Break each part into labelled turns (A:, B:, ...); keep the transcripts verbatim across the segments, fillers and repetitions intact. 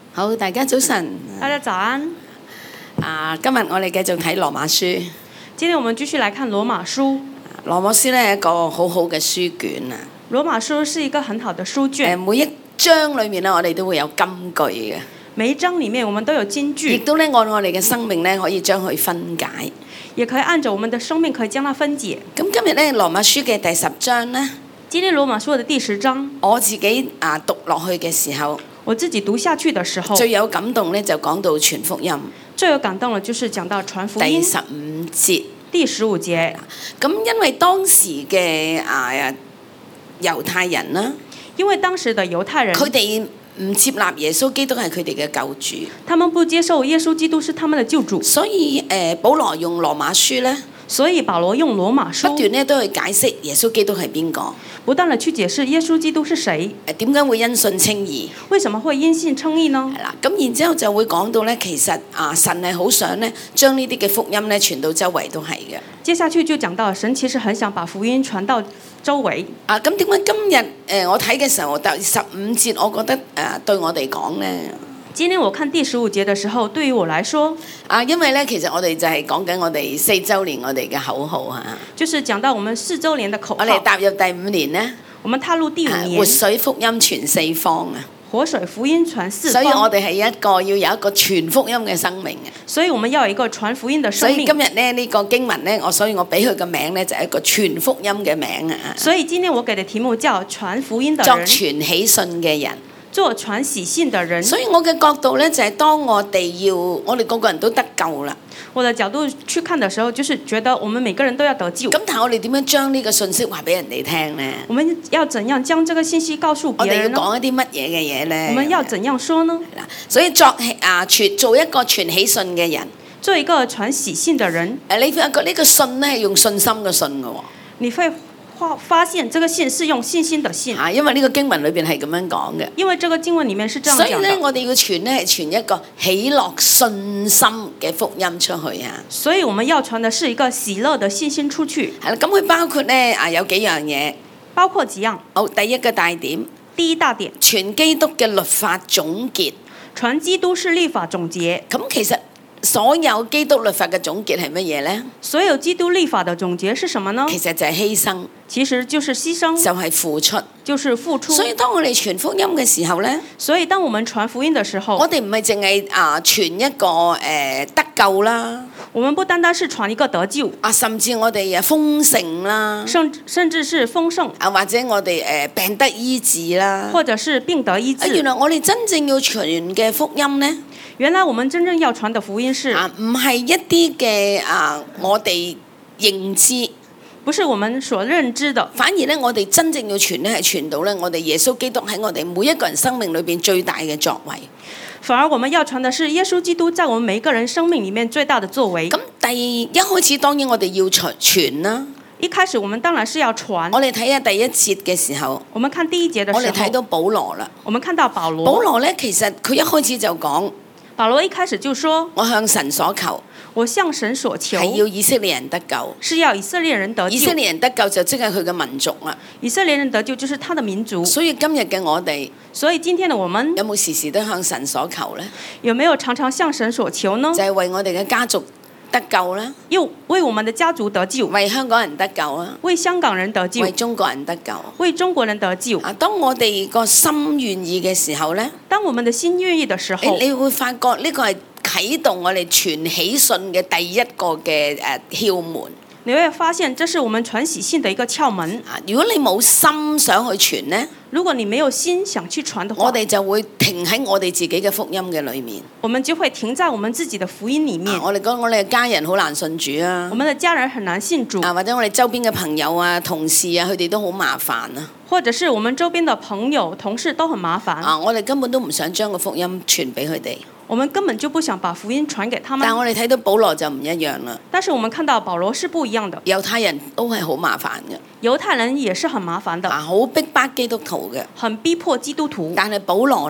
A: 好，大家早晨。
B: 大家早安。
A: 啊，今日我哋繼續睇羅馬書。
B: 今天我們繼續來看羅馬書。
A: 羅馬書呢係一個好好嘅書卷啊。
B: 羅馬書是一個很好的書卷。
A: 誒，每一章裏面呢，我哋都會有金句嘅。
B: 每一章裡面我們都有金句。
A: 亦都呢，按我哋嘅生命呢，可以將佢分解。
B: 也可以按着我們的生命，可以將它分解。
A: 咁今日呢，羅馬書嘅第十章呢，
B: 今天羅馬書的第十章，
A: 我自己啊讀落去嘅時候，
B: 我自己讀下去的時候，
A: 最有感動呢，就講到傳福音。
B: 最有感動的就是講到傳福音。
A: 第十五節。
B: 第十五節。
A: 咁因為當時嘅啊猶太人啦，
B: 因為當時的猶太人，
A: 佢哋唔接納耶穌基督係佢哋嘅救主，
B: 他們不接受耶穌基督是他們的救主，
A: 所以誒、呃、保羅用羅馬書咧，
B: 所以保羅用羅馬書
A: 不斷咧都去解釋耶穌基督係邊個，
B: 不斷地去解釋耶穌基督是誰，
A: 誒點解會因信稱義，
B: 為什麼會因信稱義呢？
A: 係啦，咁然之後就會講到咧，其實啊神係好想咧將呢啲嘅福音咧傳到周圍都係嘅。
B: 接下去就講到神其實很想把福音傳到周圍。
A: 啊，咁點解今日誒、呃、我睇嘅時候，第十五節我覺得誒、呃、對我哋講咧？
B: 今天我看第十五節的時候，對於我來說，
A: 啊，因為咧其實我哋就係講緊我哋四週年我哋嘅口號嚇，
B: 就是講到我們四週年的口號。
A: 我哋踏入第五年咧，
B: 我們踏入第五年，
A: 活水福音傳四方啊！
B: 活水福音傳四方，
A: 所以我哋係一個要有一個傳福音嘅生命嘅。
B: 所以我們要有一個傳福音的生命。
A: 所以今日咧呢、這個經文咧，我所以我俾佢個名咧就係、是、一個傳福音嘅名啊。
B: 所以今天我給的題目叫傳福音的
A: 人，
B: 人，
A: 作傳喜信嘅人，
B: 做傳喜信的人。
A: 所以我嘅角度咧就係、是、當我哋要，我哋個個人都得救啦。
B: 我的角度去看的時候，就是覺得我們每個人都要得救。
A: 咁但係我哋點樣將呢個信息話俾人哋聽呢？
B: 我們要怎樣將這個信息告訴別人呢？
A: 我哋要講一啲乜嘢嘅嘢呢？
B: 我們要怎樣說呢？
A: 所以作啊傳做一個傳喜信嘅人，
B: 做一個傳喜信嘅人。
A: 誒，你發覺呢個信咧係用信心嘅信嘅喎。
B: 你會發現這個信是用信心的信，
A: 啊，因為呢個經文裏邊係咁樣講嘅。
B: 因為這個經文裡面是這樣講的。
A: 所以咧，我哋要傳咧係傳一個喜樂信心嘅福音出去啊。所以
B: 我們要傳的是一個喜樂的信心出去。
A: 係啦，咁佢包括咧啊有幾樣嘢，
B: 包括幾樣。
A: 好，第一個大點，
B: 第一大點，
A: 傳基督嘅律法總結。
B: 傳基督是律法總結。
A: 咁其實所有基督律法嘅總結係乜嘢咧？
B: 所有基督律法嘅總結是什麼呢？
A: 其實就係犧牲。
B: 其實就是犧牲，
A: 就係付出，
B: 就是付出。
A: 所以當我哋傳福音嘅時候咧，
B: 所以當我們傳福音嘅時候，
A: 我哋唔係淨係啊傳一個誒、呃、得救啦，
B: 我們不單單是傳一個得救，
A: 啊甚至我哋誒豐盛啦，
B: 甚甚至是豐盛，
A: 啊或者我哋誒、呃、病得醫治啦，
B: 或者是病得醫治。
A: 原來我哋真正要傳嘅福音咧，
B: 原來我們真正要傳的福音是
A: 啊唔係一啲嘅啊我哋認知。
B: 不是我們所認知的，
A: 反而咧，我哋真正要傳咧，係傳到咧，我哋耶穌基督喺我哋每一個人生命裏邊最大嘅作為。
B: 反而我們要傳的是耶穌基督在我們每一個人生命裡面最大的作為。
A: 咁第一開始當然我哋要傳傳啦。
B: 一開始我們當然是要傳。
A: 我哋睇下第一節嘅時候，
B: 我們看第一節的時候，
A: 我哋睇到保羅啦。
B: 我們看到保羅。
A: 保羅咧，其實佢一開始就講，
B: 保羅一開始就說：
A: 我向神所求。
B: 我向神所求
A: 係要以色列人得救，
B: 是要以色列人得救。
A: 以色列人得救就即係佢嘅民族啦。
B: 以色列人得救就是他的民族。
A: 所以今日嘅我哋，
B: 所以今天的我們
A: 有冇時時都向神所求呢？
B: 有沒有常常向神所求呢？
A: 就係為我哋嘅家族得救啦，
B: 又為我們的家族得救，
A: 為香港人得救啦，
B: 為香港人得救，
A: 為中國人得救，
B: 為中國人得救。
A: 啊，當我哋個心願意嘅時候呢，
B: 當我們的心願意的時候，
A: 你你會發覺呢個係啟動我哋傳喜信嘅第一個嘅誒竅門。
B: 你會發現這是我們傳喜信的一個竅門。
A: 啊，如果你冇心想去傳呢，
B: 如果你沒有心想去傳的話，
A: 我哋就會停喺我哋自己嘅福音嘅裏面。
B: 我們就會停在我們自己的福音裡面。
A: 啊、我哋講我哋嘅家人好難信主啊，
B: 我們的家人很難信主
A: 啊，或者我哋周邊嘅朋友啊、同事啊，佢哋都好麻煩啊。
B: 或者是我們周邊的朋友、同事都很麻煩。
A: 啊，我哋根本都唔想將個福音傳俾佢哋。
B: 我們根本就不想把福音傳給他們。
A: 但我哋睇到保羅就唔一樣啦。
B: 但是我們看到保羅是不一樣的。
A: 猶太人都係好麻煩嘅。
B: 猶太人也是很麻煩的。
A: 啊，好逼迫基督徒嘅。
B: 很逼迫基督徒。
A: 但係保羅呢？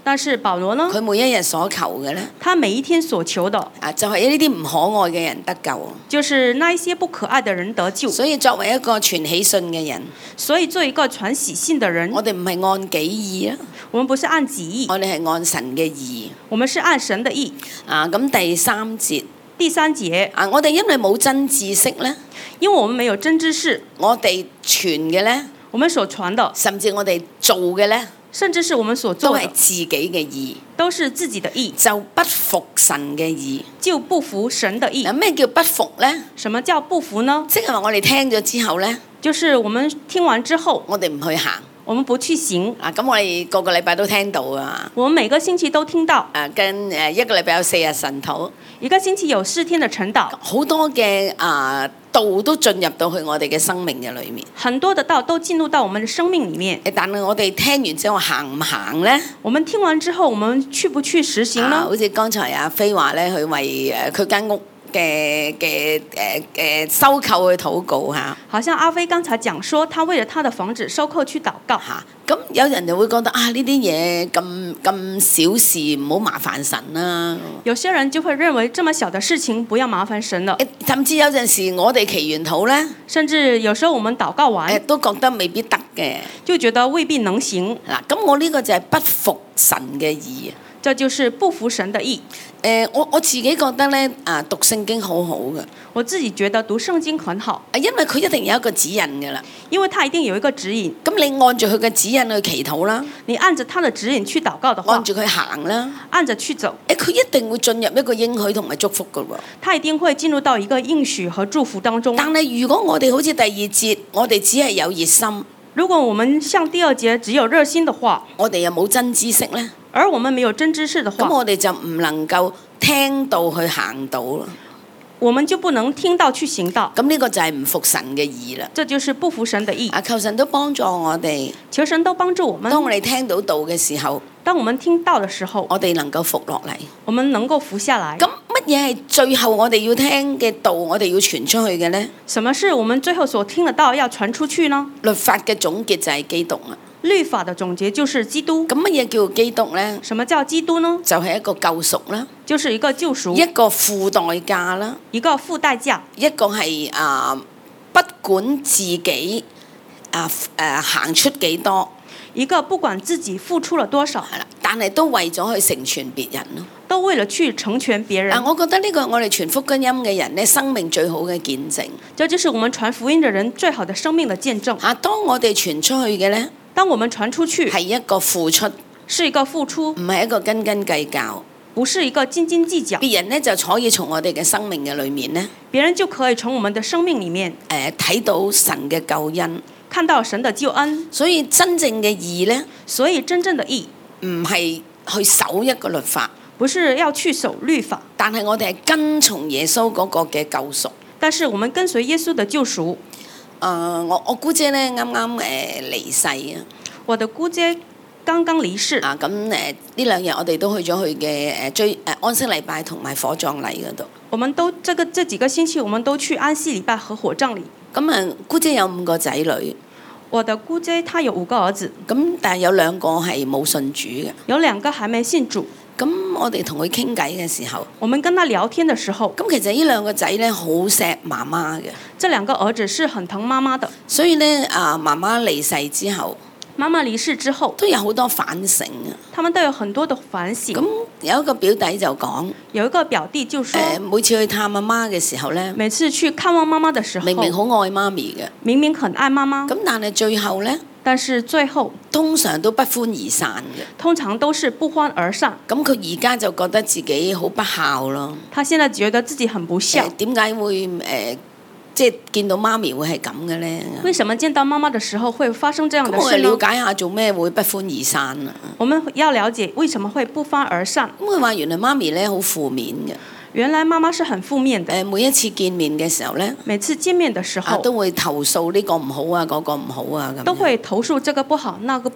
B: 但是保羅呢，
A: 佢每一日所求嘅咧，
B: 他每一天所求的
A: 啊就係呢啲唔可愛嘅人得救。
B: 就是那一些不可愛的人得救。
A: 所以作為一個傳喜信嘅人，
B: 所以做一個傳喜信的人，
A: 我哋唔係按己意啊，
B: 我們不是按己意，
A: 我哋係按神嘅意。
B: 我們是按神的意。
A: 啊，咁第三節，
B: 第三節，
A: 啊，我哋因為冇真知識咧，
B: 因為我們沒有真知識，
A: 我哋傳嘅咧，
B: 我們所傳的，
A: 甚至我哋做嘅咧，
B: 甚至是我們所
A: 都
B: 做的，
A: 係自己嘅意，
B: 都是自己的意，
A: 就不服神嘅意。
B: 就不服神的意。
A: 嗱，咩叫不服咧？
B: 什麼叫不服呢？
A: 即係話我哋聽咗之後咧，
B: 就是我們聽完之後，
A: 我哋唔去行。
B: 我們不去行。
A: 啊，咁我哋個個禮拜都聽到啊。
B: 我們每個星期都聽到。
A: 啊，跟誒一個禮拜有四日神禱，
B: 一個星期有四天的晨禱，
A: 好多嘅啊道都進入到去我哋嘅生命嘅裏面。
B: 很多的道都進入到我們的生命裡面。
A: 但係我哋聽完之後行唔行咧？
B: 我們聽完之後，我們去不去實行呢？
A: 啊、好似剛才阿飛話咧，佢為誒佢間屋嘅嘅誒誒收購去禱告嚇。
B: 好像阿飛剛才講說，他為了他的房子收購去禱告
A: 嚇。咁有人就會覺得啊，呢啲嘢咁咁小事，唔好麻煩神啦。
B: 有些人就會認為這麼小的事情不要麻煩神了。
A: 甚至有陣時我哋祈完禱咧，
B: 甚至有時候我們禱告完，
A: 都覺得未必得嘅，
B: 就覺得未必能行。
A: 嗱，咁我呢個就係不服神嘅意。
B: 這就是不服神的意。
A: 誒、呃，我我自己覺得咧，啊，讀聖經好好嘅。
B: 我自己覺得讀聖經很好。
A: 因為佢一定有一個指引嘅啦。
B: 因為他一定有一個指引。
A: 咁你按住佢嘅指引去祈禱啦。
B: 你按着他的指引去禱告的話，
A: 按住佢行啦。
B: 按着去走。
A: 誒，佢一定會進入一個應許同埋祝福嘅喎。
B: 他一定會進入到一個應許和祝福當中。
A: 但係如果我哋好似第二節，我哋只係有熱心。
B: 如果我們像第二節只有熱心的話，
A: 我哋又冇真知識咧。
B: 而我們沒有真知識的話，
A: 咁我哋就唔能夠聽到去行到咯。
B: 我們就不能聽到去行道。
A: 咁呢個就係唔服神嘅意啦。
B: 這就是不服神的意。
A: 啊，求神都幫助我哋。
B: 求神都幫助我們。
A: 當我哋聽到道嘅時候，
B: 當我們聽到的時候，
A: 我哋能夠服落嚟。
B: 我們能夠服下來。
A: 咁乜嘢係最後我哋要聽嘅道，我哋要傳出去嘅呢？
B: 什麼是我們最後所聽的道要傳出去呢？
A: 律法嘅總結就係基督啊。
B: 律法的總結就是基督。
A: 咁乜嘢叫基督呢？
B: 什麼叫基督呢？
A: 就係一個救贖啦，
B: 就是一個救贖，
A: 一個付代價啦，
B: 一個付代價，
A: 一個係啊不管自己啊誒行出幾多，
B: 一個不管自己付出了多少，
A: 係啦，但係都為咗去成全別人咯，
B: 都為了去成全別人。
A: 啊，我覺得呢個係我哋傳福音嘅人咧，生命最好嘅見證。
B: 這就是我們傳福音嘅人最好的生命的見證。
A: 啊，當我哋傳出去嘅咧。
B: 當我們傳出去，
A: 係一個付出，
B: 是一個付出，
A: 唔係一個斤斤計較，
B: 不是一個斤斤計較。
A: 別人呢就可以從我哋嘅生命嘅裏面呢，
B: 別人就可以從我們的生命裡面
A: 誒睇到神嘅救恩，
B: 看到神的救恩。
A: 所以真正嘅義呢，
B: 所以真正的義
A: 唔係去守一個律法，
B: 不是要去守律法，
A: 但係我哋係跟從耶穌嗰個嘅救贖。
B: 但是我們跟隨耶穌的救贖。
A: 誒、呃，我我姑姐咧啱啱誒離世啊！
B: 我的姑姐剛剛離世
A: 啊，咁誒呢兩日我哋都去咗佢嘅誒追誒安息禮拜同埋火葬禮嗰度。
B: 我們都這個這幾個星期，我們都去安息禮拜和火葬禮。
A: 咁啊，姑姐有五個仔女。
B: 我的姑姐她有五個兒子，
A: 咁但係有兩個係冇信主嘅。
B: 有兩個還沒信主。
A: 咁我哋同佢傾偈嘅時候，
B: 我們跟他聊天的時候，
A: 咁其實呢兩個仔咧好錫媽媽嘅。
B: 這兩個兒子是很疼媽媽的，
A: 所以咧啊，媽媽離世之後，
B: 媽媽離世之後
A: 都有好多反省啊。
B: 他們都有很多的反省。
A: 咁有一個表弟就講，
B: 有一個表弟就說，
A: 誒每次去探阿媽嘅時候咧，
B: 每次去看望媽媽的時候，
A: 明明好愛媽咪嘅，
B: 明明很愛媽媽，
A: 咁但係最後咧，
B: 但是最後
A: 通常都不歡而散嘅。
B: 通常都是不歡而散。
A: 咁佢而家就覺得自己好不孝咯。
B: 他現在覺得自己很不孝。
A: 點解會誒、呃、即係見到媽咪會係咁嘅咧？
B: 為什麼見到媽媽的時候會發生這樣的事呢？
A: 咁我了解下做咩會不歡而散啊？
B: 我們要了解為什麼會不歡而散。
A: 咁佢話原來媽咪咧好負面嘅。
B: 原來媽媽是很負面的。
A: 誒每一次見面嘅時候咧，
B: 每次見面的時候、
A: 啊、都會投訴呢個唔好啊，嗰、嗰個唔好啊咁。
B: 都會投訴這個不好，那個不好。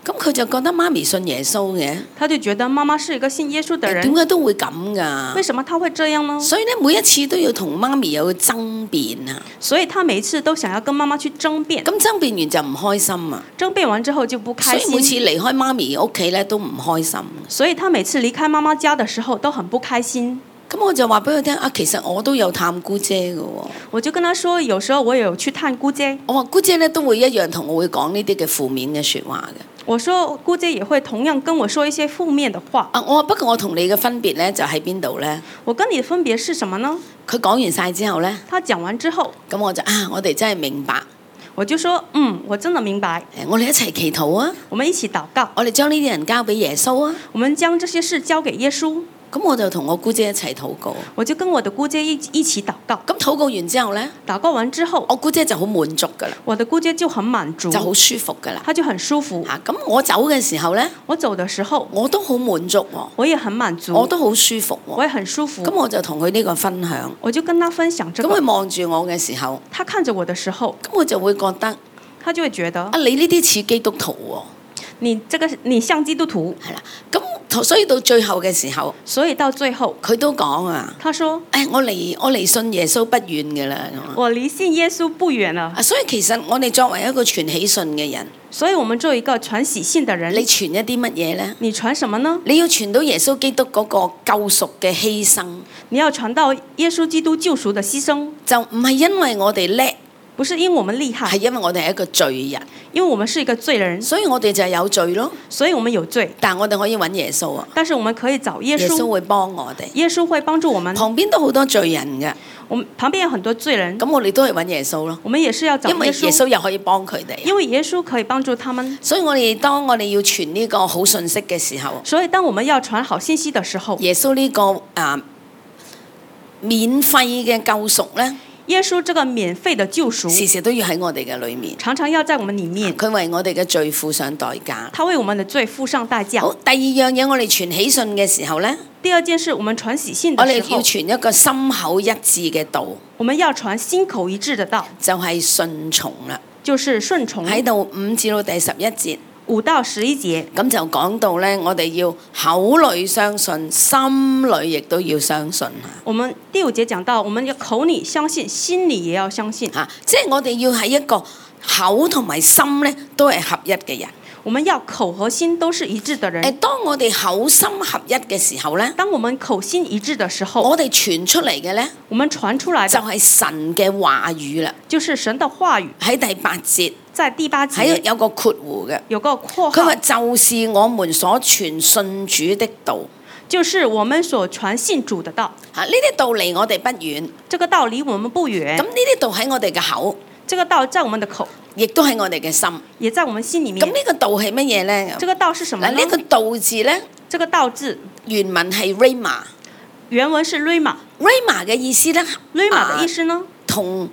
A: 咁佢就覺得媽咪信耶穌嘅，
B: 他就覺得媽媽是一個信耶穌的人。
A: 點解都會咁㗎？
B: 為什麼他會這樣呢？
A: 所以咧，每一次都要同媽咪有爭辯啊！
B: 所以他每一次都想要跟媽媽去爭辯。
A: 咁爭辯完就唔開心啊！
B: 爭辯完之後就不開心。
A: 所以每次離開媽咪屋企咧都唔開心。
B: 所以他每次離開媽媽家的時候都很不開心。
A: 咁我就話俾佢聽啊，其實我都有探姑姐嘅喎。
B: 我就跟他說，有時候我也有去探姑姐。
A: 我話姑姐咧都會一樣同我會講呢啲嘅負面嘅説話嘅。
B: 我說姑姐也會同樣跟我說一些負面的話。
A: 啊，我話不過我同你嘅分別咧就喺邊度咧？
B: 我跟你的分別是什麼呢？
A: 佢講完晒之後咧，
B: 他講完之後，
A: 咁我就啊，我哋真係明白。
B: 我就說，嗯，我真的明白。
A: 誒，我哋一齊祈禱啊！
B: 我們一起禱告。
A: 我哋將呢啲人交俾耶穌啊！
B: 我們將這些事交給耶穌。
A: 咁我就同我姑姐一齊禱告。
B: 我就跟我的姑姐一一起禱告。
A: 咁禱告完之後咧，
B: 禱告完之後，
A: 我姑姐就好滿足噶啦。
B: 我的姑姐就很滿足，
A: 就好舒服噶啦。
B: 她就很舒服。
A: 嚇、啊，咁我走嘅時候咧，
B: 我走的時候，
A: 我都好滿足喎。
B: 我也很滿足，
A: 我都好舒服喎。
B: 我也很舒服。
A: 咁我就同佢呢個分享。
B: 我就跟他分享這個。
A: 咁佢望住我嘅時候，
B: 他看着我的時候，
A: 咁我就會覺得，
B: 他就會覺得
A: 啊，你呢啲似基督徒喎。
B: 你這個你像基督徒。
A: 係啦，咁所以到最後嘅時候，
B: 所以到最後，
A: 佢都講啊，
B: 他說：
A: 誒、哎，我離我離信耶穌不遠嘅啦。
B: 我離信耶穌不遠了。
A: 啊，所以其實我哋作為一個傳喜信嘅人，
B: 所以我們作為一個傳喜信的人，
A: 你傳一啲乜嘢咧？
B: 你傳什麼呢？
A: 你要傳到耶穌基督嗰個救贖嘅犧牲。
B: 你要傳到耶穌基督救贖的犧牲，
A: 就唔係因為我哋叻。
B: 不是因為我們厲害，
A: 係因為我哋係一個罪人，
B: 因為我們是一個罪人，
A: 所以我哋就係有罪咯。
B: 所以我們有罪，
A: 但係我哋可以揾耶穌啊。
B: 但是我們可以找耶穌，
A: 耶穌會幫我哋，
B: 耶穌會幫助我們。
A: 旁邊都好多罪人嘅，
B: 我們旁邊有很多罪人，
A: 咁我哋都係揾耶穌咯。
B: 我們也是要找耶穌，
A: 因為耶穌又可以幫佢哋，
B: 因為耶穌可以幫助他們。
A: 所以我哋當我哋要傳呢個好信息嘅時候，
B: 所以當我們要傳好信息的時候，
A: 耶穌呢、這個啊免費嘅救贖咧。
B: 耶穌這個免費的救贖，
A: 時時都要喺我哋嘅裏面，
B: 常常要在我們裡面。
A: 佢為我哋嘅罪付上代價，
B: 他為我們的罪付上代價。
A: 好，第二樣嘢我哋傳喜信嘅時候咧，
B: 第二件事，我們傳喜信的時候，
A: 我哋要傳一個心口一致嘅道，
B: 我們要傳心口一致的道，就
A: 係順從啦，
B: 就是順從。
A: 喺度五至到第十一節。
B: 五到十一節，
A: 咁就講到咧，我哋要口裏相信，心裏亦都要相信。
B: 我們第五節講到，我們要口裏相信，心裏也要相信。
A: 嚇，即係我哋要係一個口同埋心咧，都係合一嘅人。
B: 我們要口和心都是一致的人。
A: 誒，當我哋口心合一嘅時候咧，
B: 當我們口心一致的時候，
A: 我哋傳出嚟嘅咧，
B: 我們傳出來
A: 就係神嘅話語啦。
B: 就是神的話語。
A: 喺第八節，
B: 在第八節
A: 喺有個括弧嘅，
B: 有個括號。
A: 佢話就是我們所傳信主的道，
B: 就是我們所傳信主的道。
A: 嚇，呢啲道離我哋不遠，
B: 這個道離我們不遠。
A: 咁呢啲道喺我哋嘅口，
B: 這個道在我們的口，
A: 亦都喺我哋嘅心，
B: 也在我們心裡面。
A: 咁呢個道係乜嘢咧？
B: 這個道是什麼呢？
A: 嗱，呢個道字咧，
B: 這個道字
A: 原文係 rhema，
B: 原文是 rhema。
A: rhema 嘅意思咧
B: rhema 的意思呢？
A: 同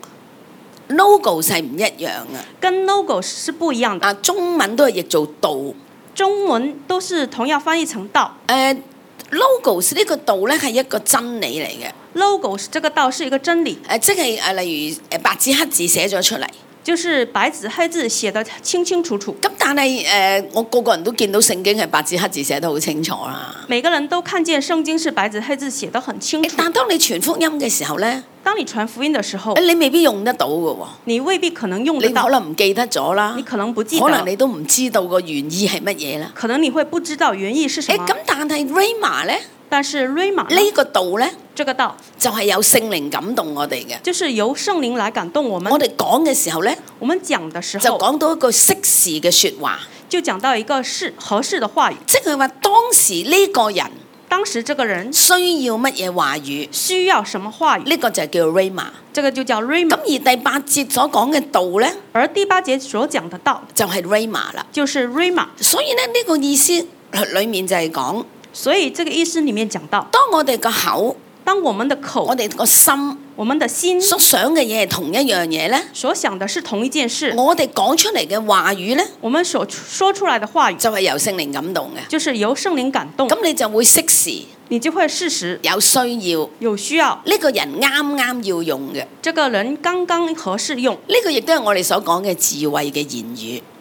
A: logos 係唔一樣嘅，
B: 跟 logos 是不一樣的。
A: 啊，中文都係譯做道，
B: 中文都是同樣翻譯成道。
A: 誒、呃、logos 呢個道咧係一個真理嚟嘅。
B: logos 這個道是一個真理。
A: 誒、呃，即係誒，例如誒白紙黑字寫咗出嚟，
B: 就是白紙黑字寫得清清楚楚。
A: 咁但係誒、呃，我個個人都見到聖經係白紙黑字寫得好清楚啦。
B: 每個人都看見聖經是白紙黑字寫得很清楚。
A: 但當你傳福音嘅時候咧，
B: 當你傳福音的時候，
A: 你未必用得到嘅喎。
B: 你未必可能用得到。
A: 你可能唔記得咗啦。
B: 你可能不記得。
A: 可能你都唔知道個原意係乜嘢啦。
B: 可能你會不知道原意是什麼。
A: 咁但係 Rhema 咧？
B: 但是 Rhema
A: 呢個道咧？
B: 這個道
A: 就係有聖靈感動我哋嘅。
B: 就是由聖靈來感動我們。
A: 我哋講嘅時候咧，
B: 我們講的時候
A: 就講到一個適時嘅説話，
B: 就講到一個適合適的話語。
A: 即係話當時呢個人，
B: 當時這個人
A: 需要乜嘢話語？
B: 需要什麼話語？
A: 呢個就叫 Rhema。
B: 這個就叫 Rhema。
A: 咁而第八節所講嘅道咧，
B: 而第八節所講的道
A: 就係 Rhema 啦，
B: 就是 Rhema。
A: 所以咧呢個意思裡面就係講，
B: 所以這個意思裡面講到，
A: 當我哋個口，
B: 當我們的口，
A: 我哋個心，
B: 我們的心
A: 所想嘅嘢係同一樣嘢咧，
B: 所想的是同一件事。
A: 我哋講出嚟嘅話語咧，
B: 我們所說出來的話語
A: 就係由聖靈感動嘅，
B: 就是由聖靈感動。
A: 咁你就會適時，
B: 你就會適時
A: 有需要，
B: 有需要，
A: 呢個人啱啱要用嘅，
B: 這個人剛剛合適用。
A: 呢個亦都係我哋所講嘅智慧嘅言語。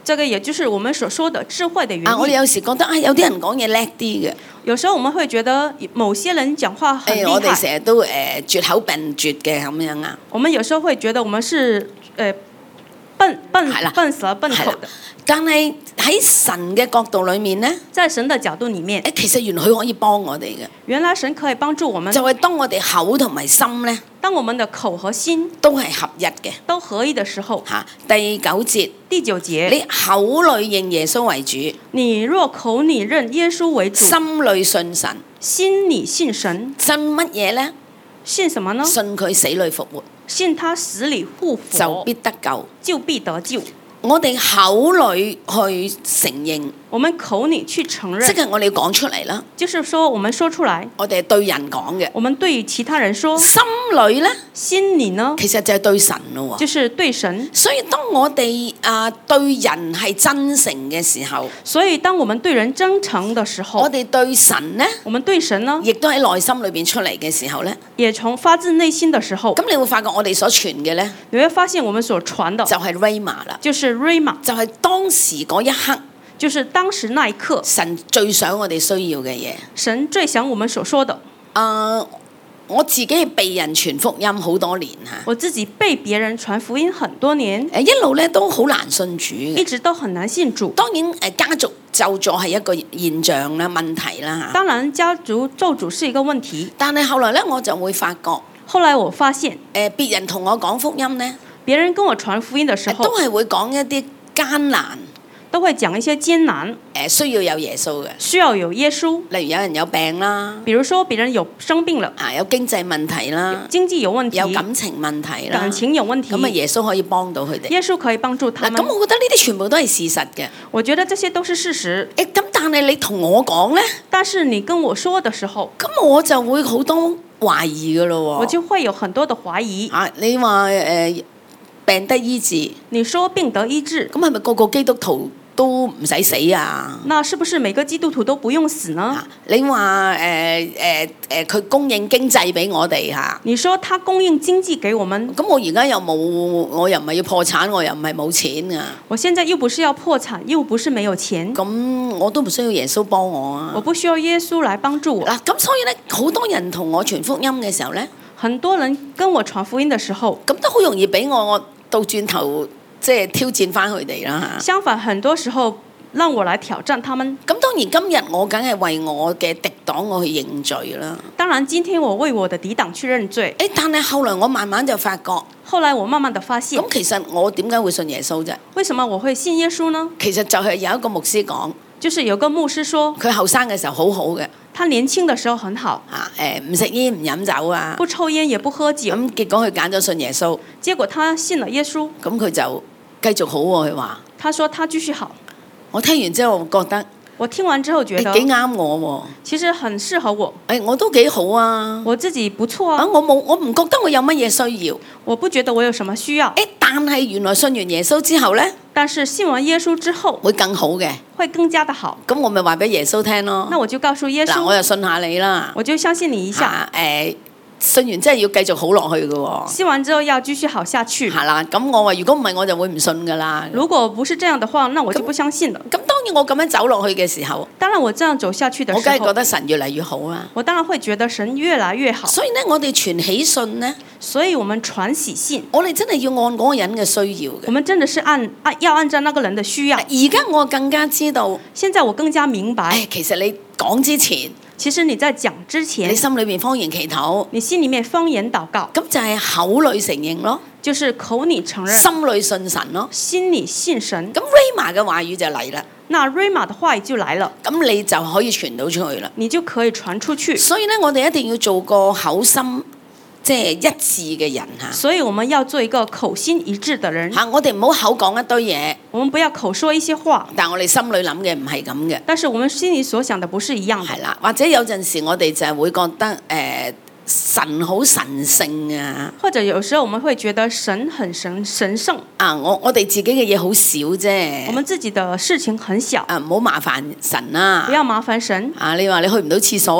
B: 這個也就是我們所說的智慧的原
A: 啊，我哋
B: 因。
A: 有時覺得啊，有啲人講嘢叻啲嘅，
B: 有時候我們會覺得某些人講話很
A: 誒，我
B: 厲害，
A: 哋成日都誒絕口笨拙嘅咁樣啊。
B: 我們有時候會覺得我們是誒笨笨
A: 係啦
B: 笨舌笨口的。
A: 但係喺神嘅角度裏面咧，
B: 在神的角度裡面，
A: 誒，其實原來佢可以幫我哋嘅，
B: 原來神可以幫助我們。
A: 就係當我哋口同埋心咧
B: 當我們的口和心
A: 都係合一嘅
B: 都合一的時候，
A: 嚇。第九節，
B: 第九節，
A: 你口裏認耶穌為主，
B: 你若口裡認耶穌為主，
A: 心裏信神，
B: 心裡信神，
A: 信乜嘢咧？
B: 信什麼呢？
A: 信佢死裏復活，
B: 信他死裡復
A: 就
B: 活，
A: 必得救。
B: 就必得救。
A: 我哋口裏去承認，
B: 我們口裡去承認，
A: 即係我哋要講出嚟啦。
B: 就是說我們說出來，
A: 我哋係對人講嘅，
B: 我們對其他人說，
A: 心裏咧
B: 心裡呢，
A: 其實就係對神咯喎。
B: 就是對神。
A: 所以當我哋啊對人係真誠嘅時候，
B: 所以當我們對人真誠的時候，
A: 我哋對神咧，
B: 我們對神呢，
A: 亦都喺內心裏邊出嚟嘅時候咧，
B: 也從發自內心的時候，
A: 咁你會發覺我哋所傳嘅咧，
B: 你會發現我們所傳的
A: 就係 Rhema 啦，
B: 就是 Rhema，
A: 就係當時嗰一刻，
B: 就是當時那一刻，
A: 神最想我哋需要嘅嘢。
B: 神最想我們所說的。
A: 啊、我自己係被人傳福音好多年嚇，
B: 我自己被別人傳福音很多年，
A: 誒一路咧都好難信主嘅。
B: 一直都很難信主。
A: 當然誒家族咒詛係一個現象啦、問題啦嚇。
B: 當然家族咒詛是一個問題，
A: 但係後來咧我就會發覺，
B: 後來我發現，
A: 誒別人同我講福音咧，
B: 別人跟我傳福音的時候，
A: 都係會講一啲艱難，
B: 都會講一些艱難，
A: 誒需要有耶穌嘅。
B: 需要有耶穌。
A: 例如有人有病啦，
B: 比如說別人有生病了，
A: 啊有經濟問題啦，
B: 經濟有問題，
A: 有感情問題啦，
B: 感情有問題，
A: 咁啊耶穌可以幫到佢哋。
B: 耶穌可以幫助他
A: 嗱，
B: 們。
A: 咁我覺得呢啲全部都係事實嘅。
B: 我覺得這些都是事實。
A: 誒咁，但係你同我講咧，
B: 但是你跟我說的時候，
A: 咁我就會好多懷疑噶咯喎。
B: 我就會有很多的懷疑。
A: 啊，你話誒、呃、病得醫治，
B: 你說病得醫治，
A: 咁係咪個個基督徒都唔使死啊？
B: 那是不是每個基督徒都不用死呢？
A: 啊、你話誒誒誒佢供應經濟俾我哋嚇，
B: 你說他供應經濟給我們，
A: 咁我而家又冇，我又唔係要破產，我又唔係冇錢啊。
B: 我現在又不是要破產，又不是沒有錢，
A: 咁我都唔需要耶穌幫我啊。
B: 我不需要耶穌來幫助我。
A: 嗱，咁所以咧，好多人同我傳福音嘅時候咧，
B: 很多人跟我傳福音的時候，
A: 咁都好容易俾我我倒轉頭即係挑戰翻佢哋啦嚇。
B: 相反，很多時候讓我來挑戰他們。
A: 咁當然今日我梗係為我嘅敵黨我去認罪啦。
B: 當然，今天我為我的敵黨去認罪。
A: 誒，但係後來我慢慢就發覺，
B: 後來我慢慢的發現，
A: 咁其實我點解會信耶穌啫？
B: 為什麼我會信耶穌呢？
A: 其實就係有一個牧師講，
B: 就是有個牧師說，
A: 佢後生嘅時候好好嘅，
B: 他年輕的時候很好，
A: 嚇誒唔食煙唔飲酒啊，
B: 不抽煙也不喝酒。
A: 咁結果佢揀咗信耶穌，
B: 結果他信了耶穌，
A: 咁佢就繼續好喎。佢話：
B: 他說他繼續好。
A: 我聽完之後覺得
B: 我聽完之後覺得
A: 誒幾啱我喎，
B: 其實很適合我，
A: 誒我都幾好啊。
B: 我自己不錯
A: 啊！
B: 啊，
A: 我冇，我唔覺得我有乜嘢需要。
B: 我不覺得我有什麼需要。
A: 誒，但係原來信完耶穌之後咧，
B: 但是信完耶穌之後
A: 會更好嘅。
B: 會更加的好。
A: 咁我咪話俾耶穌聽咯。
B: 那我就告訴耶
A: 嗱，我
B: 穌，
A: 又信下你啦。
B: 我就相信你一下。
A: 嚇誒，信完真係要繼續好落去嘅喎。
B: 信完之後要繼續好下去。
A: 係啦，咁我話如果唔係我就會唔信㗎啦。
B: 如果不是這樣的話，那我就不相信了。
A: 咁當然我咁樣走落去嘅時候，
B: 當然我這樣走下去的
A: 我
B: 時候，
A: 梗係覺得神越嚟越好啦。
B: 我當然會覺得神越來越好。
A: 所以咧，我哋傳喜信咧，
B: 所以我們傳喜信，
A: 我哋真係要按嗰個人嘅需要嘅。
B: 我們真的是按按要按照那個人的需要。
A: 而家我更加知道，
B: 現在我更加明白，
A: 誒，其實你講之前，
B: 其實你在講之
A: 你
B: 前，
A: 心裏面方言祈禱，
B: 你心裡面方言禱告，
A: 咁就係口裏承認咯，
B: 就是口裡承認，
A: 心裏信神咯。
B: 心裡信神。
A: 咁 Rhema 嘅話語就嚟啦，
B: 那 Rhema 的話語就來了，
A: 咁你就可以傳到出去啦。
B: 你就可以傳出去。
A: 所以咧，我哋一定要做個口心即係一致嘅人嚇。
B: 所以我們要做一個口心一致的人。
A: 嚇，我哋唔好口講一堆嘢，
B: 我們不要口說一些話，
A: 但我哋心裏諗嘅唔係咁嘅。
B: 但是我們心裡所想的不是一樣的。
A: 係啦，或者有陣時我哋就係會覺得誒、呃、神好神聖啊！
B: 或者有時候我們會覺得神很神神聖，
A: 啊，我我哋自己嘅嘢好少啫。
B: 我們自己的事情很小，
A: 啊，唔好麻煩神啦、
B: 不要麻煩神。
A: 啊，你話你去唔到廁所啊？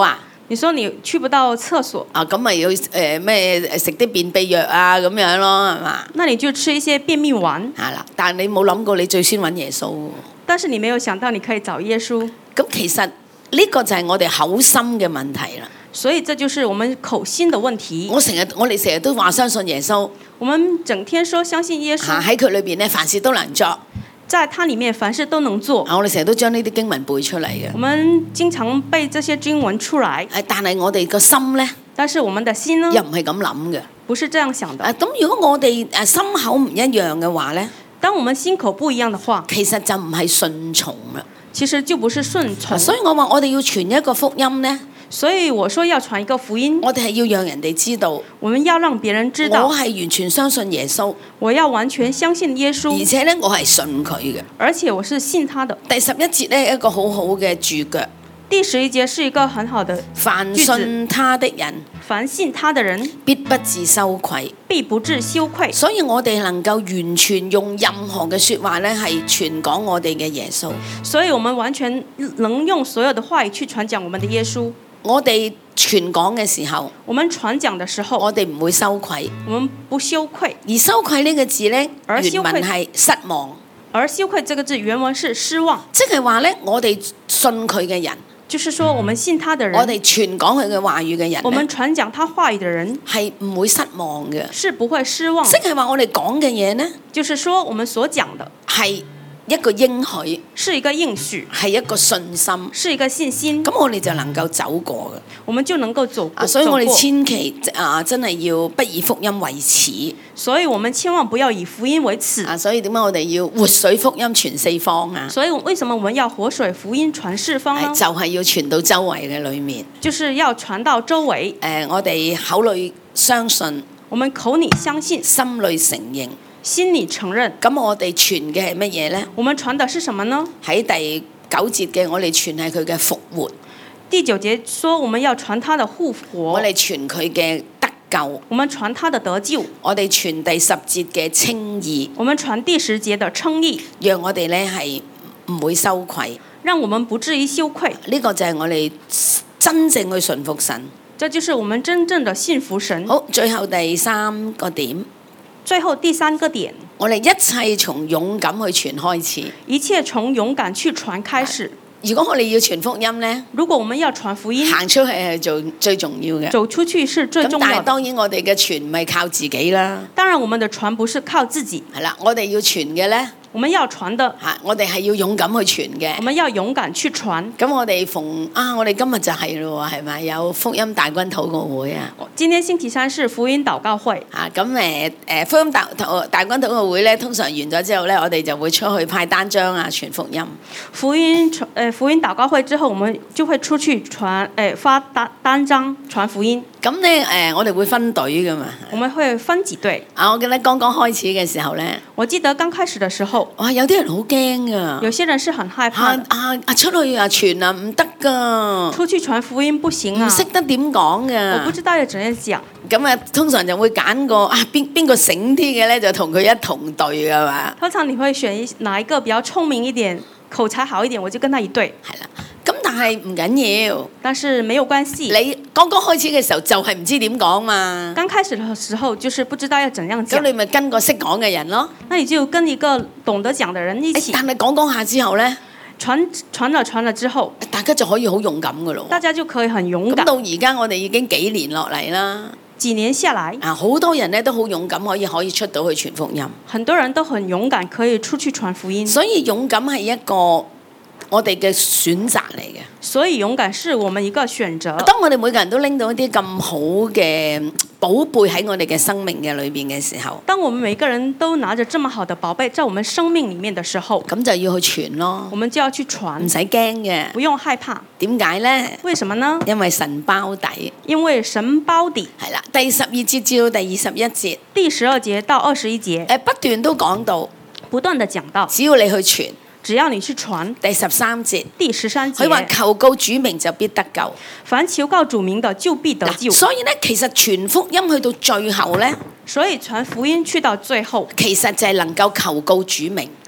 B: 你說你去不到廁所，
A: 啊，咁咪要誒咩食啲便秘藥啊咁樣咯，係嘛？
B: 那你就吃一些便秘丸。
A: 係啦，但係你冇諗過你最先揾耶穌喎。
B: 但是你沒有想到你可以找耶穌。
A: 咁其實呢個就係我哋口心嘅問題啦。
B: 所以這就是我們口心的問題。
A: 我成日我哋成日都話相信耶穌，
B: 我們整天說相信耶穌，
A: 喺佢裏邊咧凡事都能作。
B: 在他裡面凡事都能做。
A: 啊，我哋成日都將呢啲經文背出嚟嘅。
B: 我們經常背這些經文出來。
A: 誒，但係我哋個心咧，
B: 但是我們的心呢，
A: 又唔係咁諗嘅。
B: 不是這樣想的。
A: 啊，咁如果我哋誒心口唔一樣嘅話咧，
B: 當我們心口不一樣的話，
A: 其實就唔係順從啦。
B: 其實就不是順從。
A: 所以我話我哋要傳一個福音咧。
B: 所以我說要傳一個福音，
A: 我哋係要讓人哋知道，
B: 我們要讓別人知道，
A: 我係完全相信耶穌，
B: 我要完全相信耶穌，
A: 而且咧我係信佢嘅。
B: 而且我是信他的。
A: 第十一節咧一個好好嘅注腳，
B: 第十一節是一個很好的，
A: 凡信他的人，
B: 凡信他的人
A: 必不致羞愧，
B: 必不致羞愧。
A: 所以我哋能夠完全用任何嘅說話咧，係傳講我哋嘅耶穌。
B: 所以我們完全能用所有的話語去傳講我們的耶穌。
A: 我哋傳講嘅時候，
B: 我們傳講的時候，
A: 我哋唔會羞愧，
B: 我們不羞愧。
A: 而羞愧呢個字咧，原文係失望。
B: 而羞愧這個字原文是失望，
A: 即係話咧，我哋信佢嘅人，
B: 就是說我們信他的人，
A: 我哋傳講佢嘅話語嘅人，
B: 我們傳講他話語的人
A: 係唔會失望嘅，
B: 是不會失望。
A: 即係話我哋講嘅嘢呢，
B: 就是說我們所講的
A: 係一個應許，
B: 是一個應許，
A: 係一個信心，
B: 是一個信心。
A: 咁我哋就能夠走過嘅，
B: 我們就能夠走過。
A: 啊，所以我哋千祈啊，真係要不以福音為恥。
B: 所以我們千萬不要以福音為恥。
A: 啊，所以點解我哋要活水福音傳四方啊？
B: 所以為什麼我們要活水福音傳四方呢？
A: 就係要傳到周圍嘅裏面，
B: 就是要傳到周圍。
A: 誒，我哋口裏相信，
B: 我們口裏相信，
A: 心裏承認。
B: 心裏承認，
A: 咁我哋傳嘅係乜嘢呢？
B: 我們傳的是什麼呢？
A: 喺第九節嘅，我哋傳係佢嘅復活。
B: 第九節說我們要傳他的復活。
A: 我哋傳佢嘅得救。
B: 我們傳他的得救。
A: 我哋傳第十節嘅稱義。
B: 我們傳第十節的稱義，
A: 讓我哋咧係唔會羞愧。
B: 讓我們不至於羞愧。
A: 呢個就係我哋真正去順服神。
B: 這就是我們真正的信服神。
A: 好，最後第三個點。
B: 最後第三個點，
A: 我哋一切從勇敢去傳開始。
B: 一切從勇敢去傳開始。
A: 如果我哋要傳福音呢，
B: 如果我們要傳福音，
A: 行出去係做最重要嘅。
B: 走出去是最重要的。
A: 但係當然我哋嘅傳唔係靠自己啦。
B: 當然我們的傳不是靠自己。
A: 係啦，我哋要傳嘅呢。
B: 我們要傳的，
A: 嚇，我哋係要勇敢去傳嘅。
B: 我們要勇敢去傳。
A: 咁我哋逢啊，我哋今日就係咯喎，係咪有福音大軍禱告會啊？
B: 今天星期三是福音禱告會。
A: 啊，咁誒誒福音大大軍禱告會咧，通常完咗之後咧，我哋就會出去派單張啊，傳福音。
B: 福音傳誒福音禱告會之後，我們就會出去傳誒發單單張傳福音。
A: 咁咧誒，我哋會分隊噶嘛？
B: 我們會分幾隊。
A: 啊，我記得剛剛開始嘅時候咧，
B: 我記得剛開始嘅時候，
A: 哇，有啲人好驚噶。
B: 有些人是很害怕。
A: 啊啊出去啊傳啊唔得噶。
B: 出去傳福音不行啊。
A: 唔識得點講噶。
B: 我不知道要怎樣講。
A: 咁啊，通常就會揀個啊邊邊個醒啲嘅咧，就同佢一同隊噶嘛。
B: 通常你會選一哪一個比較聰明一點、口才好一點，我就跟他一隊。
A: 係啦。咁但係唔緊要，
B: 但是沒有關係。
A: 你剛剛開始嘅時候就係唔知點講嘛。
B: 剛開始嘅時候就是不知道要怎樣講。
A: 咁你咪跟個識講嘅人咯。
B: 那你就跟一個懂得講嘅人一起。
A: 但係講講下之後咧，
B: 傳傳了傳了之後，
A: 大家就可以好勇敢噶咯。
B: 大家就可以很勇敢。
A: 咁到而家我哋已經幾年落嚟啦。
B: 幾年下來，
A: 啊，好多人咧都好勇敢，可以可以出到去傳福音。
B: 很多人都很勇敢，可以出去傳福音。
A: 所以勇敢係一個我哋嘅選擇嚟嘅。
B: 所以勇敢是我們一個選擇。
A: 當我哋每個人都拎到一啲咁好嘅寶貝喺我哋嘅生命嘅裏邊嘅時候，
B: 當我們每個人都拿着這麼好的寶貝在我們生命裡面的時候，
A: 咁就要去傳咯。
B: 我們就要去傳，
A: 唔使驚嘅，
B: 不用害怕。
A: 點解呢？
B: 為什麼呢？
A: 因為神包底。
B: 因為神包底。
A: 係啦，第十二節至到第二十一節，
B: 第十二節到二十一節，
A: 誒不斷都講到，
B: 不斷的講到，
A: 只要你去傳。
B: 只要你去傳。
A: 第十三節，
B: 第十三節，
A: 佢話求告主名就必得救。
B: 凡求告主名的就必得救。
A: 所以咧，其實傳福音去到最後咧，
B: 所以傳福音去到最後，
A: 其實就係能夠求告主名。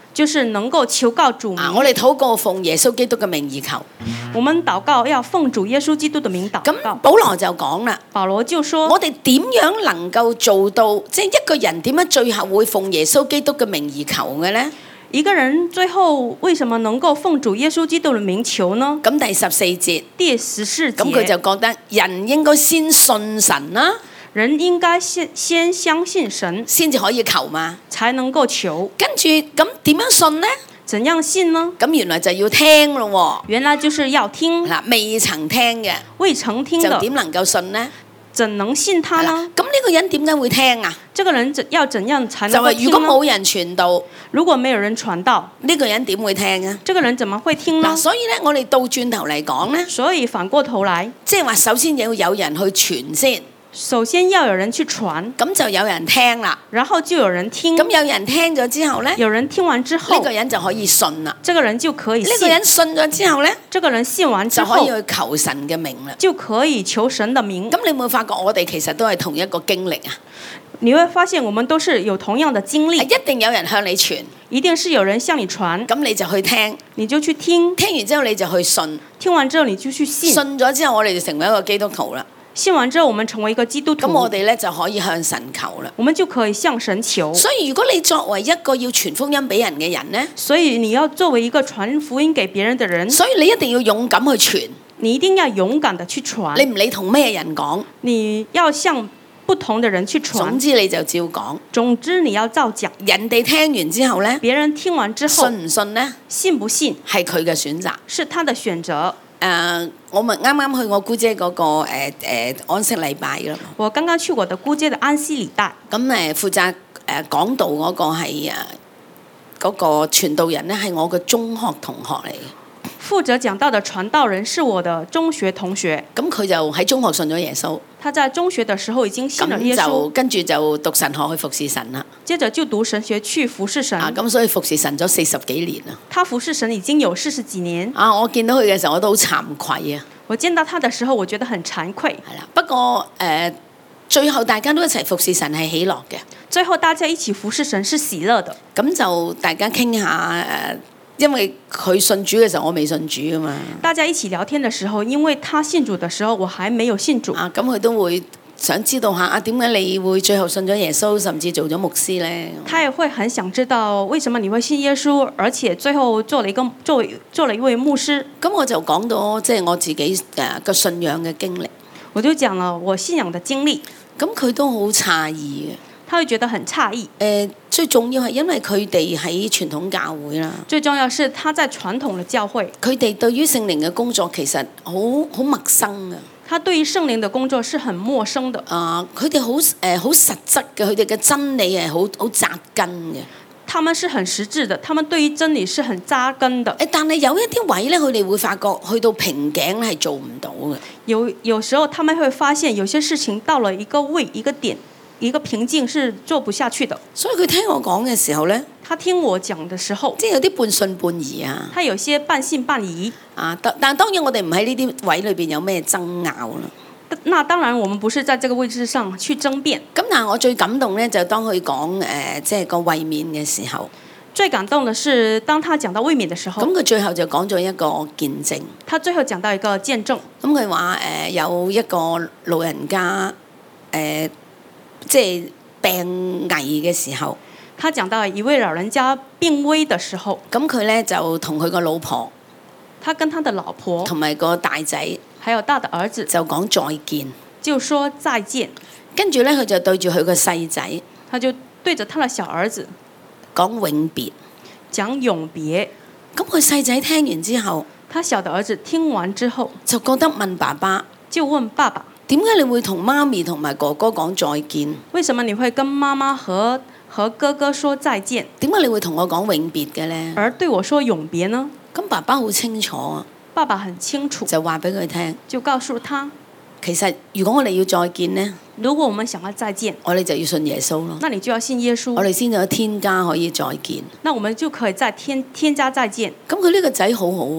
B: 就是能夠求告主名。
A: 啊，我哋禱告奉耶穌基督嘅名而求。
B: 我們禱告要奉主耶穌基督的名禱
A: 咁
B: 告。
A: 保羅就講啦，
B: 保羅就說：
A: 我哋點樣能夠做到，即係一個人點樣最後會奉耶穌基督嘅名而求嘅呢？
B: 一個人最後為什麼能夠奉主耶穌基督的名求呢？
A: 咁第十四節，
B: 第十四節，
A: 咁佢就覺得人應該先信神啦，
B: 人應該先先相信神，
A: 先至可以求嘛。
B: 才能夠求。
A: 跟住咁點樣信呢？
B: 怎樣信呢？
A: 咁原來就要聽咯。
B: 原來就是要聽。
A: 嗱，未曾聽嘅，
B: 未曾聽
A: 就
B: 的，
A: 點能夠信呢？
B: 怎能信他呢？
A: 咁呢個人點解會聽啊？
B: 這個人怎要怎樣才
A: 就係如
B: 能夠聽呢？
A: 果冇人傳道，
B: 如果沒有人傳道，
A: 呢個人點會聽啊？
B: 這個人怎麼會聽呢
A: 嗱，？所以咧，我哋倒轉頭嚟講咧，
B: 所以反過頭來，
A: 即係話首先要有人去傳先，
B: 首先要有人去傳，
A: 咁就有人聽啦。
B: 然後就有人聽。
A: 咁有人聽咗之後咧，
B: 有人聽完之後，
A: 呢個人就可以信啦。
B: 這個人就可以
A: 呢個
B: 信。
A: 人信咗之後咧，
B: 這個人信完之
A: 就可以
B: 後，
A: 去求神嘅名啦。
B: 就可以求神的名。
A: 咁你有冇發覺我哋其實都係同一個經歷啊？
B: 你會發現我們都是有同樣的經歷，
A: 一定有人向你傳，
B: 一定是有人向你傳，
A: 咁你就去聽，
B: 你就去聽，
A: 聽完之後你就去信，
B: 聽完之後你就去信，
A: 信咗之後我哋就成為一個基督徒啦。
B: 信完之後我們成為一個基督徒，
A: 咁我哋咧就可以向神求啦。
B: 我們就可以向神求。
A: 所以如果你作為一個要傳福音俾人嘅人呢，
B: 所以你要作為一個傳福音給別人的人，
A: 所以你一定要勇敢去傳，
B: 你一定要勇敢的去傳，
A: 你唔理同咩人講，
B: 你要向不同的人去傳。
A: 總之你就照講。
B: 總之你要照講。
A: 人哋聽完之後呢，
B: 別人聽完之後，
A: 信唔信呢？
B: 信不信
A: 係佢嘅選擇。
B: 是他的選擇。
A: 誒、呃，我咪啱啱去我姑姐嗰、那個誒誒、呃呃、安息禮拜咯。
B: 我剛剛去我的姑姐的安息禮拜，
A: 咁誒負責誒、呃、講道嗰個係誒嗰個傳道人咧，係我嘅中學同學嚟嘅。
B: 負責講道的傳道人是我的中學同學，
A: 咁佢就喺中學信咗耶穌，
B: 他在中學的時候已經信了耶
A: 咁就
B: 穌，
A: 跟住就讀神學去服侍神啦。
B: 接着就讀神學去服侍神。
A: 啊，咁所以服侍神咗四十幾年啦。
B: 他服侍神已經有四十幾年。
A: 啊，我見到佢嘅時候我都好慚愧啊。
B: 我見到他的時候，我覺得很慚愧。
A: 係啦，不過誒、呃，最後大家都一齊服侍神係喜樂嘅。
B: 最後大家一起服侍神是喜樂的。
A: 咁就大家傾下誒。呃因為佢信主嘅時候，我未信主噶嘛。
B: 大家一起聊天的時候，因為他信主的時候，我還沒有信主。
A: 啊，咁佢都會想知道下啊，點解你會最後信咗耶穌，甚至做咗牧師呢？
B: 他也會很想知道為什麼你會信耶穌，而且最後做了一個做為做了一位牧師。
A: 咁我就講到即係我自己誒個信仰嘅經歷。
B: 我就講了我信仰的經歷。
A: 咁佢都好詫異嘅。
B: 他會覺得很詫異。
A: 誒，最重要係因為佢哋喺傳統教會啦。
B: 最重要是他在傳統的教會，
A: 佢哋對於聖靈嘅工作其實好好陌生啊。
B: 他對於聖靈的工作是很陌生的。
A: 啊，佢哋好誒好實質嘅，佢哋嘅真理係好好扎根嘅。
B: 他們是很實質的，他們對於真理是很扎根的。
A: 誒，但係有一啲位咧，佢哋會發覺去到瓶頸係做唔到嘅。
B: 有有時候他們會發現有些事情到了一個位一個點。一個瓶頸是做不下去的，
A: 所以佢聽我講嘅時候呢，
B: 他聽我講的時候，
A: 即係有啲半信半疑啊。
B: 他有些半信半疑
A: 啊，但但當然我哋唔喺呢啲位裏邊有咩爭拗啦。
B: 那當然，我們不是在這個位置上去爭辯。
A: 咁但係我最感動呢，就當佢講誒，即係個衛冕嘅時候。
B: 最感動的是，當他講到衛冕的時候，
A: 咁佢最後就講咗一個見證。
B: 他最後講到一個見證。
A: 咁佢話誒有一個老人家誒。呃即係病危嘅時候，
B: 他講到一位老人家病危的時候，
A: 咁佢咧就同佢個老婆，
B: 他跟他的老婆
A: 同埋個大仔，
B: 還有大的兒子
A: 就講再見，
B: 就說再見。
A: 跟住咧佢就對住佢個細仔，
B: 他就對着他的小兒子
A: 講永別，
B: 講永別。
A: 咁佢細仔聽完之後，
B: 他小的兒子聽完之後，
A: 就覺得問爸爸，
B: 就問爸爸。
A: 點解你會同媽咪同埋哥哥講再見？
B: 為什麼你會跟媽媽和和哥哥說再見？
A: 點解你會同我講永別嘅呢？
B: 而對我說永別呢？
A: 咁爸爸好清楚啊，
B: 爸爸很清楚，
A: 就話俾佢聽，
B: 就告訴他，
A: 其實如果我哋要再見呢，
B: 如果我們想要再見，
A: 我哋就要信耶穌咯。
B: 那你就要信耶穌，
A: 我哋先有天家可以再見。
B: 那我們就可以在天天家再見。
A: 咁佢呢個仔好好喎。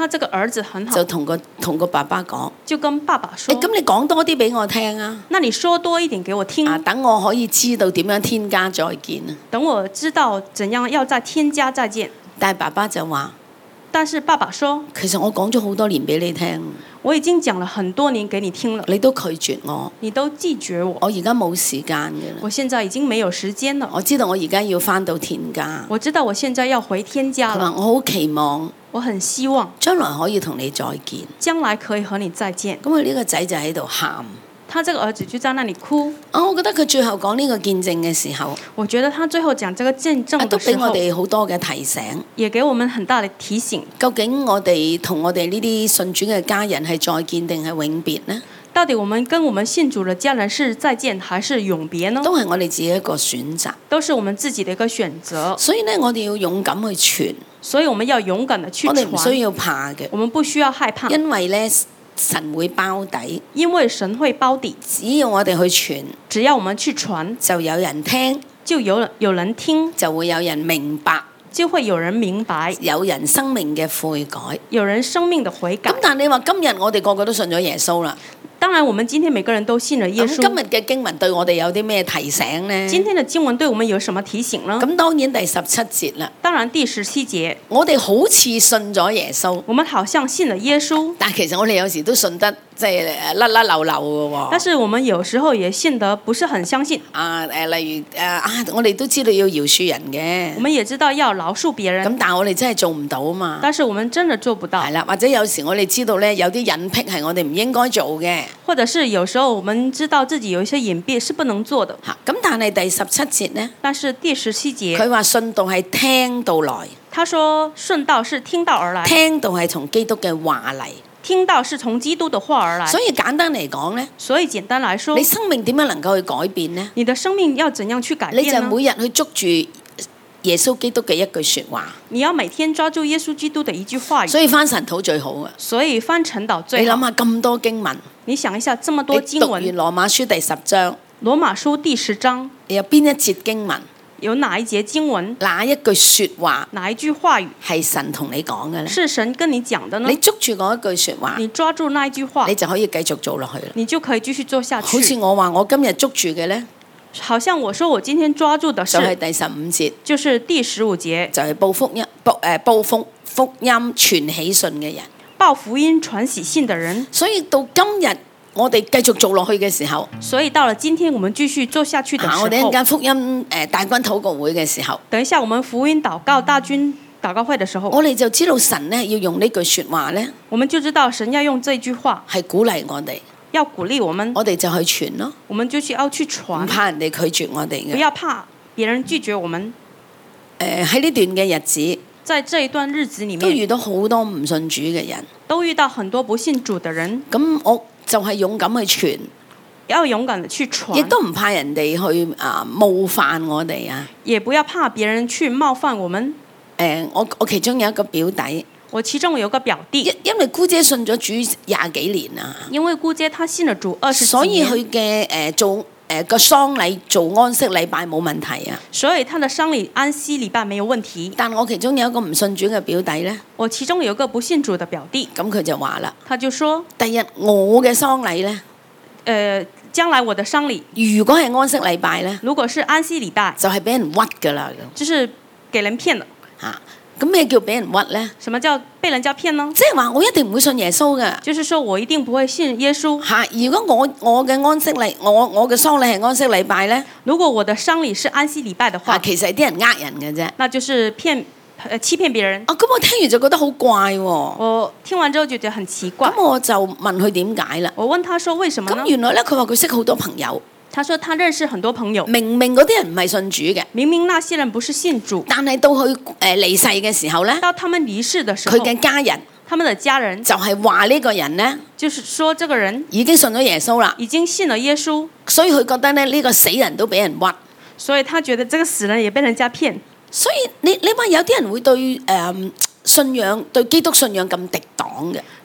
B: 他這個兒子很好
A: 就，同個同個爸爸講：
B: 就跟爸爸說：
A: 誒，咁你講多啲俾我聽啊！
B: 那你說多一點給我聽，
A: 啊，等我可以知道點樣添加再見啊！
B: 等我知道怎樣要再添加再見。
A: 但係爸爸就話：
B: 但是爸爸說：
A: 其實我講咗好多年俾你聽，
B: 我已經講了很多年給你聽了，
A: 你都拒絕我，
B: 你都拒絕我。
A: 我而家冇時間嘅啦。
B: 我現在已經沒有時間了。
A: 我知道我而家要翻到天家。
B: 我知道我現在要回天家
A: 佢話
B: 了。
A: 我好期望
B: 我很希望
A: 將來可以同你再見。
B: 將來可以和你再見。
A: 咁佢呢個仔就喺度喊。
B: 他這個兒子就在那裡哭。
A: 啊，我覺得佢最後講呢個見證嘅時候，
B: 我覺得他最後講這個見證
A: 啊都
B: 的時候，
A: 俾我哋好多嘅提醒。
B: 也給我們很大的提醒。
A: 究竟我哋同我哋呢啲信主嘅家人係再見定係永別呢？
B: 到底我們跟我們信主的家人是再見還是永別呢？
A: 都係我哋自己一個選擇。
B: 都是我們自己的一個選擇。
A: 所以呢，我哋要勇敢去傳。
B: 所以我們要勇敢的去
A: 我哋唔需
B: 傳。
A: 要怕嘅，
B: 我們不需要害怕，
A: 因為呢神會包底。
B: 因為神會包底。
A: 只要我哋去傳，
B: 只要我們去傳，
A: 就有人聽，
B: 就有人有人聽，
A: 就會有人明白，
B: 就會有人明白，
A: 有人生命嘅悔改。
B: 有人生命的悔改
A: 咁。但係你話今日我哋個個都信咗耶穌啦，
B: 當然，我們今天每個人都信了耶
A: 咁今
B: 穌。
A: 日嘅經文對我哋有啲咩提醒呢？
B: 今天的經文對我們有什麼提醒呢？
A: 咁當然第十七節啦，
B: 當然第十七節，
A: 我哋好似信咗耶穌，
B: 我們好像信了耶穌，
A: 但其實我哋有時都信得即係甩甩漏漏嘅喎。
B: 但是我們有時候也信得不是很相信。
A: 啊誒，例如誒啊，我哋都知道要饒恕人嘅，
B: 我們也知道要饒恕別人，
A: 咁但係我哋真係做唔到啊嘛。
B: 但是我們真的做不到
A: 係。啦，或者有時我哋知道咧，有啲隱癖係我哋唔應該做嘅
B: 或者是有時候我們知道自己有一些隱蔽是不能做的。
A: 嚇。咁但係第十七節呢，
B: 但是第十七節，
A: 佢話信道係聽到來，
B: 他說順道是聽道而來，
A: 聽道係從基督嘅話嚟。
B: 聽道是從基督的話而來。
A: 所以簡單嚟講呢，
B: 所以簡單來說
A: 你，生命點樣能夠去改變呢？
B: 你的生命要怎樣去改
A: 你就
B: 變呢？
A: 每日去捉住耶穌基督嘅一句説話。
B: 你要每天抓住耶穌基督的一句話語。
A: 所以翻神土最好啊！
B: 所以翻陳島
A: 你
B: 最好。
A: 諗下咁多經文，
B: 你想一下，這麼
A: 你
B: 多經
A: 讀完
B: 文，
A: 羅馬書第十章，
B: 羅馬書第十章
A: 有邊一節經文，
B: 有哪一節經文，
A: 哪一句説話
B: 哪一句話語
A: 係神同你講嘅呢？
B: 是神跟你講的呢
A: 你？捉住嗰一句説話，
B: 你抓住那一句話
A: 你，就可以繼續做落去啦。
B: 你就可以繼續做下
A: 好似
B: 去。
A: 我話我今日捉住嘅呢，
B: 好像我說我今天抓住的是，
A: 就係第十五節，
B: 就是第十五節，
A: 就係報福音報誒報福福音傳喜信嘅人。
B: 報福音傳喜信的人。
A: 所以到今日我哋繼續做落去嘅時候，
B: 所以到了今天我們繼續做下去的
A: 啊，我哋一
B: 時候，
A: 陣間福音誒大軍禱告會嘅時候，
B: 等一下我們福音禱告大軍禱告會的時候，
A: 我哋就知道神呢要用呢句説話呢，
B: 我們就知道神要用這句話，
A: 係鼓勵我哋，
B: 要鼓勵我們，
A: 我哋就去傳咯，
B: 我們就去要去
A: 唔
B: 傳，
A: 怕人哋拒絕我哋
B: 不
A: 嘅。
B: 要怕別人拒絕我們。
A: 誒喺呢段嘅日子，
B: 在這一段日子裡
A: 都
B: 面，
A: 遇到好多唔信主嘅人，
B: 都遇到很多不信主的人，
A: 咁我就係勇敢去傳，
B: 要勇敢的去
A: 亦
B: 傳，
A: 都唔怕人哋去啊冒犯我哋啊。
B: 也不要怕別人去冒犯我們。
A: 誒，我我其中有一個表弟，
B: 我其中有個表弟，
A: 因因為姑姐信咗主廿幾年啦，
B: 因為姑姐她信了主二十幾年，
A: 所以佢嘅誒做誒個喪禮做安息禮拜冇問題啊。
B: 所以她的喪禮安息禮拜沒有問題。
A: 但我其中有一個唔信主嘅表弟咧，
B: 我其中有個不信主的表弟，
A: 咁佢就話啦：
B: 他就說，
A: 第日我嘅喪禮咧，
B: 呃，將來我的喪禮
A: 如果係安息禮拜咧，
B: 如果是安息禮拜，
A: 就係俾人屈㗎啦咁
B: 就是給人騙了。
A: 嚇。咁咩叫俾人屈咧？
B: 什麼叫被人家騙呢？
A: 即係話我一定唔會信耶穌嘅。
B: 就是說我一定不會信耶穌。
A: 嚇！如果我我嘅安息禮，我我嘅喪禮係安息禮拜咧，
B: 如果我的喪禮是安息禮拜的
A: 嚇
B: 話，
A: 其實係啲人呃人嘅啫。
B: 那就是騙，呃，欺騙別人。
A: 啊，咁我聽完就覺得好怪喎。
B: 我聽完之後就覺得很奇怪。
A: 咁我就問佢點解啦。
B: 我問他說為什麼呢
A: 咁？原來咧，佢話佢識好多朋友，
B: 他說他認識很多朋友，
A: 明明嗰啲人唔係信主嘅，
B: 明明那些人不是信主，
A: 但係到佢誒離世嘅時候咧，
B: 到他們離世的時候
A: 佢，嘅家人
B: 他們的家人
A: 就係話呢個人咧
B: 就是說這個人
A: 已經信咗耶穌啦，
B: 已經信了耶穌，
A: 所以佢覺得咧呢個死人都俾人屈。
B: 所以他覺得這個死人也被人家騙。
A: 所以你你話有啲人會對誒、嗯信仰對基督信仰咁敵擋嘅，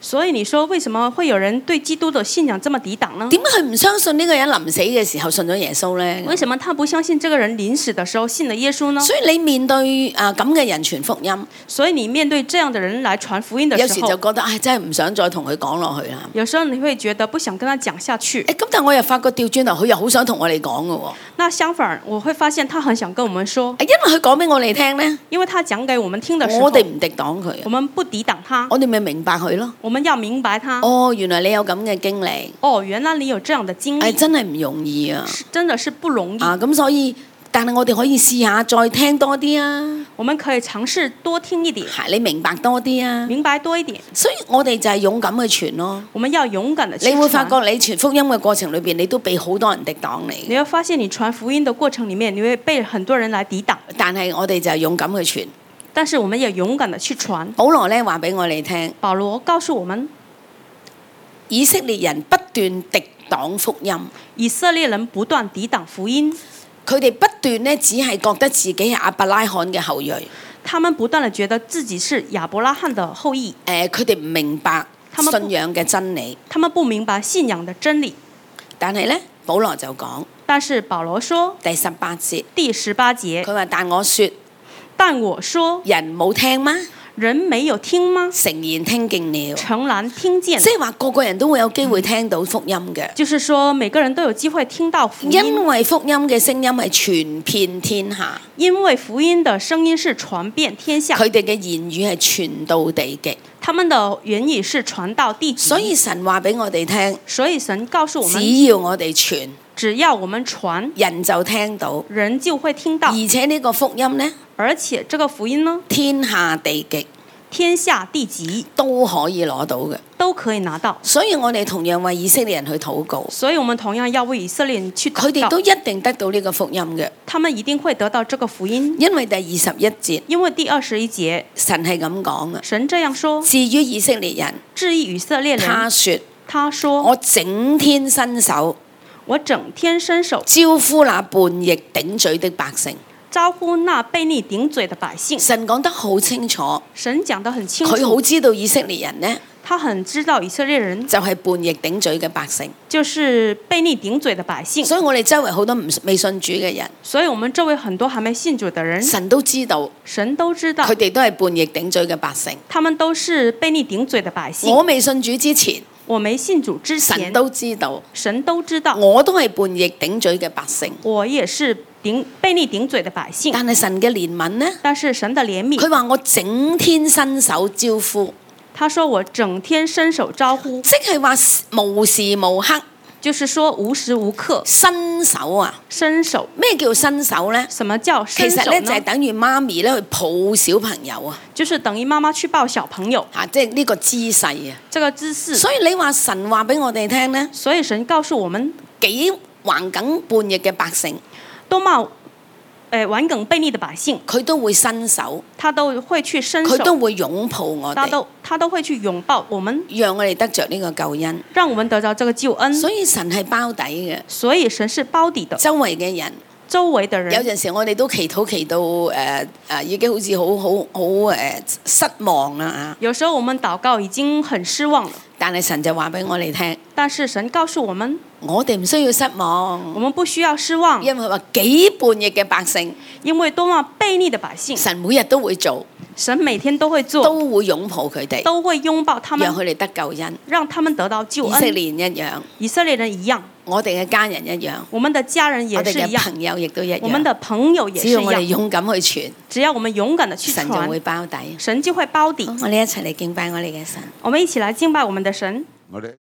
B: 所以你說為什麼會有人對基督的信仰這麼抵擋呢？
A: 點解佢唔相信呢個人臨死嘅時候信咗耶穌呢？
B: 為什麼他不相信這個人臨死的時候信了耶穌呢？
A: 所以你面對啊咁嘅人傳福音，
B: 所以你面對這樣的人來傳福音的時候，
A: 有時就覺得唉，真係唔想再同佢講落去啦。
B: 有時候你會覺得不想跟他講下去。
A: 誒咁，但我又發覺調轉頭，佢又好想同我哋講嘅喎。
B: 那相反，我會發現他很想跟我們說，
A: 因為佢講俾我哋聽呢，
B: 因為他講給我們聽的時候，
A: 我哋唔敵擋佢，
B: 我們不抵擋他，
A: 我哋咪明白佢咯。
B: 我們要明白他。
A: 哦，原來你有咁嘅經歷，
B: 哦，原來你有這樣的經歷，
A: 係真係唔容易啊！
B: 真的是不容易
A: 啊，咁所以，但係我哋可以試下再聽多啲啊。
B: 我們可以嘗試多聽一點，
A: 係你明白多啲啊。
B: 明白多一點。
A: 所以我哋就係勇敢去傳咯。
B: 我們要勇敢的去傳。
A: 你會發覺你傳福音嘅過程裏邊，你都被好多人敵擋你。
B: 你會發現你傳福音的過程裡面，你會被很多人來抵擋。
A: 但係我哋就係勇敢去傳。
B: 但是我們也勇敢的去傳。
A: 保羅咧話俾我哋聽，
B: 保羅告訴我們，
A: 以色列人不斷敵擋福音，
B: 以色列人不斷抵擋福音，
A: 佢哋不斷咧只係覺得自己係亞伯拉罕嘅後裔，
B: 他們不斷地覺得自己是亞伯拉罕的後裔。
A: 誒，佢哋唔明白信仰嘅真理，
B: 他們不明白信仰的真理。
A: 但係咧，保羅就講，
B: 但是保羅說
A: 第十八節，
B: 第十八節，
A: 佢話：但我說，
B: 但我說，
A: 人冇聽嗎？
B: 人沒有聽嗎？
A: 誠然聽見了，
B: 誠然聽見。
A: 即係話個個人都會有機會聽到福音嘅。
B: 就是說每個人都有機會聽到福音。
A: 因為福音嘅聲音係傳遍天下。
B: 因為福音的聲音是傳遍天下。
A: 佢哋嘅言語係傳到地極。
B: 他們的言語是傳到地極。
A: 所以神話俾我哋聽。
B: 所以神告訴我們，
A: 只要我哋傳，
B: 只要我們傳，
A: 人就聽到，
B: 人就會聽到。
A: 而且呢個福音呢，
B: 而且這個福音呢，
A: 天下地極，
B: 天下地極
A: 都可以攞到嘅，
B: 都可以拿到。
A: 所以我哋同樣為以色列人去禱告。
B: 所以我們同樣要為以色列人去禱告。
A: 佢哋都一定得到呢個福音嘅。
B: 他們一定會得到這個福音。
A: 因為第二十一節，
B: 因為第二十一節，
A: 神係咁講嘅。
B: 神這樣說：
A: 至於以色列人，
B: 至於以色列人，
A: 他說，
B: 他說，
A: 我整天伸手，
B: 我整天伸手
A: 招呼那叛逆頂嘴的百姓。
B: 招呼那悖逆頂嘴的百姓。
A: 神講得好清楚，
B: 神講得很清楚，
A: 佢好知道以色列人呢，
B: 他很知道以色列人
A: 就係叛逆頂嘴嘅百姓，
B: 就是悖逆頂嘴的百姓。
A: 所以我哋周圍好多唔未信主嘅人，
B: 所以我們周圍很多還沒信主的人，
A: 神都知道，
B: 神都知道，
A: 佢哋都係叛逆頂嘴嘅百姓，
B: 他們都是悖逆頂嘴的百姓。
A: 我未信主之前，
B: 我沒信主之前，
A: 神都知道，
B: 神都知道，
A: 我都係叛逆頂嘴嘅百姓，
B: 我也是頂悖逆頂嘴的百姓。
A: 但係神嘅憐憫呢？
B: 但是神的憐憫，
A: 佢話我整天伸手招呼，
B: 他說我整天伸手招呼，
A: 即係話無時無刻，
B: 就是說無時無刻
A: 伸手啊！
B: 伸手，
A: 咩叫伸手呢？
B: 什麼叫伸手呢？
A: 其實咧就係等於媽咪咧去抱小朋友啊，
B: 就是等於媽媽去抱小朋友
A: 嚇，即係呢個姿勢啊。
B: 這個姿勢。
A: 所以你話神話俾我哋聽呢，
B: 所以神告訴我們，
A: 幾橫梗叛逆嘅百姓，
B: 都冒誒頑梗悖逆的百姓，
A: 佢都會伸手，
B: 他都會去伸手，
A: 佢都會擁抱我哋，
B: 他都他都會去擁抱我們，
A: 讓我哋得着呢個救恩，
B: 讓我們得到這個救恩。
A: 所以神係包底嘅，
B: 所以神是包底的。
A: 周圍嘅人，
B: 周圍的人，
A: 有陣時我哋都祈禱祈到誒誒、呃呃，已經好似好好好誒失望啦啊！
B: 有時候我們禱告已經很失望了，
A: 但係神就話俾我哋聽，
B: 但是神告訴我們，
A: 我哋唔需要失望，
B: 我們不需要失望，
A: 因為話幾叛逆嘅百姓，
B: 因為多麼悖逆的百姓，
A: 神每日都會做，
B: 神每天都會做，
A: 都會擁抱佢哋，
B: 都會擁抱他們，
A: 讓佢哋得救恩，
B: 讓他們得到救恩。
A: 以色列人一樣，
B: 以色列人一樣，
A: 我哋嘅家人一樣，
B: 我們的家人也
A: 我哋
B: 是一樣，
A: 嘅朋友亦都一樣，
B: 我們的朋友也是一
A: 只要我哋
B: 樣。
A: 勇敢去傳，
B: 只要我們勇敢的去
A: 神就會
B: 傳，
A: 包底。
B: 神就會包底。
A: 好，我哋一齊嚟敬拜我哋嘅神。
B: 我們一起來敬拜我們的神。
C: 我哋